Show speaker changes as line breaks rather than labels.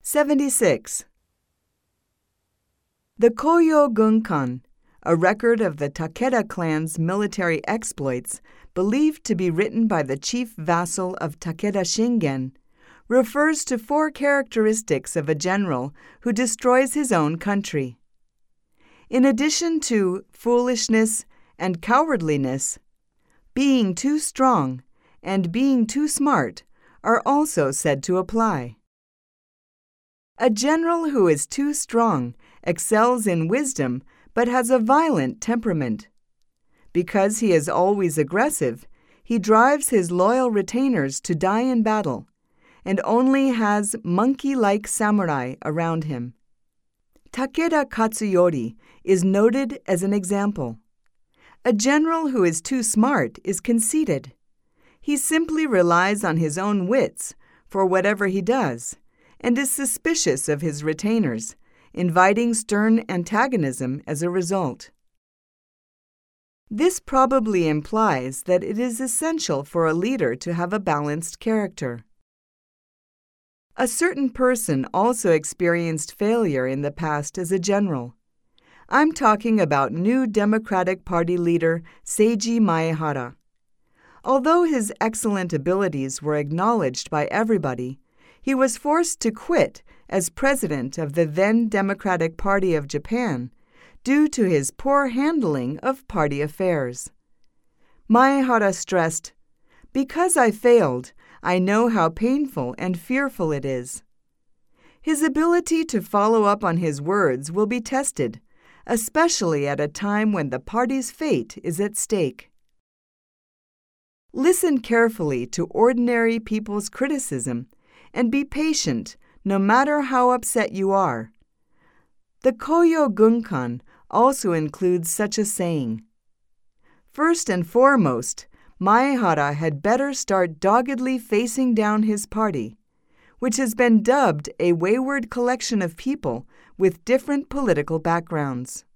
76. The Koyo Gunkan, a record of the Takeda clan's military exploits believed to be written by the chief vassal of Takeda Shingen, refers to 4 characteristics of a general who destroys his own country. In addition to foolishness and cowardliness, being too strong and being too smart are also said to apply. A general who is too strong excels in wisdom but has a violent temperament. Because he is always aggressive, he drives his loyal retainers to die in battle and only has monkey-like samurai around him. Takeda Katsuyori is noted as an example. A general who is too smart is conceited. He simply relies on his own wits for whatever he does and is suspicious of his retainers, inviting stern antagonism as a result. This probably implies that it is essential for a leader to have a balanced character. A certain person also experienced failure in the past as a general. I'm talking about new Democratic Party leader Seiji Maehara. Although his excellent abilities were acknowledged by everybody, he was forced to quit as president of the then Democratic Party of Japan due to his poor handling of party affairs. Maehara stressed, "Because I failed, I know how painful and fearful it is." His ability to follow up on his words will be tested, especially at a time when the party's fate is at stake. Listen carefully to ordinary people's criticism and be patient no matter how upset you are. The Koyo Gunkan also includes such a saying. First and foremost, Maehara had better start doggedly facing down his party, which has been dubbed a wayward collection of people with different political backgrounds.